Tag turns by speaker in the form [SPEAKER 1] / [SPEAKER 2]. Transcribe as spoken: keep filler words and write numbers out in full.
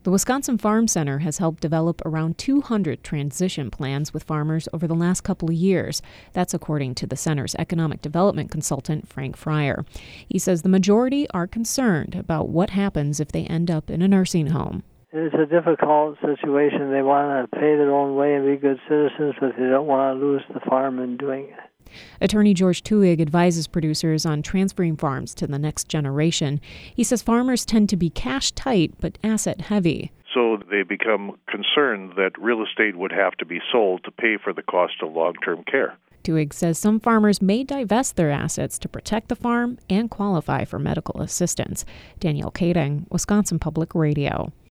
[SPEAKER 1] The Wisconsin Farm Center has helped develop around two hundred transition plans with farmers over the last couple of years. That's according to the center's economic development consultant, Frank Fryer. He says the majority are concerned about what happens if they end up in a nursing home.
[SPEAKER 2] It's a difficult situation. They want to pay their own way and be good citizens, but they don't want to lose the farm in doing it.
[SPEAKER 1] Attorney George Tuig advises producers on transferring farms to the next generation. He says farmers tend to be cash tight but asset heavy.
[SPEAKER 3] So they become concerned that real estate would have to be sold to pay for the cost of long-term care.
[SPEAKER 1] Tuig says some farmers may divest their assets to protect the farm and qualify for medical assistance. Danielle Kading, Wisconsin Public Radio.